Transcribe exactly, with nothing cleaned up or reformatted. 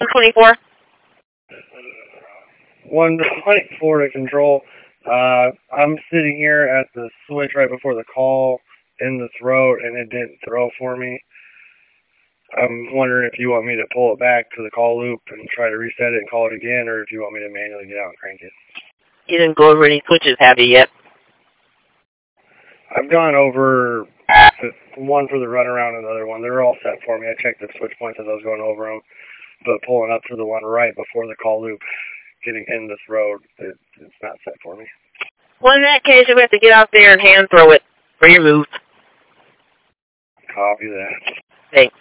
one twenty-four. one twenty-four to control. Uh, I'm sitting here at the switch right before the call in the throat, and it didn't throw for me. I'm wondering if you want me to pull it back to the call loop and try to reset it and call it again, or if you want me to manually get out and crank it. You didn't go over any switches, have you, yet? I've gone over one for the runaround and the other one. They're all set for me. I checked the switch points as I was going over them, but pulling up to the one right before the call loop, getting in this road, it, it's not set for me. Well, in that case, you have to get out there and hand throw it for your move. Copy that. Thanks.